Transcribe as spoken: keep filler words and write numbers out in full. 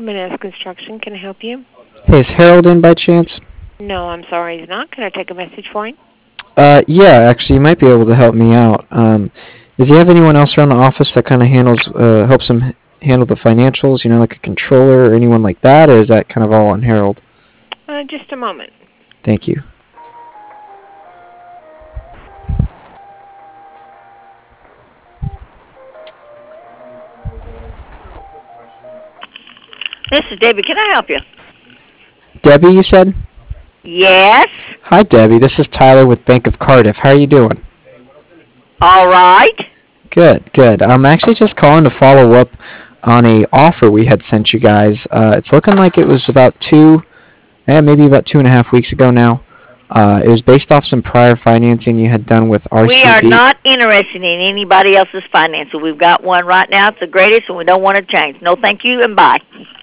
M and S Construction. Can I help you? Hey, is Harold in by chance? No, I'm sorry, he's not. Can I take a message for him? Uh, yeah, actually, you might be able to help me out. Um, does he have anyone else around the office that kind of handles, uh, helps him h- handle the financials? You know, like a controller or anyone like that, or is that kind of all on Harold? Uh, just a moment. Thank you. This is Debbie. Can I help you? Debbie, you said? Yes. Hi, Debbie. This is Tyler with Bank of Cardiff. How are you doing? All right. Good, good. I'm actually just calling to follow up on a offer we had sent you guys. Uh, it's looking like it was about two, eh, maybe about two and a half weeks ago now. Uh, it was based off some prior financing you had done with We are R C B. not interested in anybody else's financial. We've got one right now. It's the greatest, and we don't want to change. No, thank you, and bye.